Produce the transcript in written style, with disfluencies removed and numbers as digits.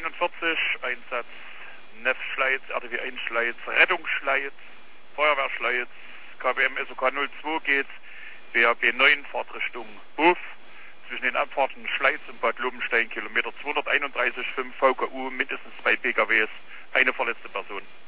41, Einsatz NEF Schleiz, RTW 1 Schleiz, Rettungsschleiz, Feuerwehrschleiz, KBM SOK 02 geht, BAB 9 Fahrtrichtung Hof, zwischen den Abfahrten Schleiz und Bad Lobenstein, Kilometer 231,5 VKU, mindestens 2 PKWs, eine verletzte Person.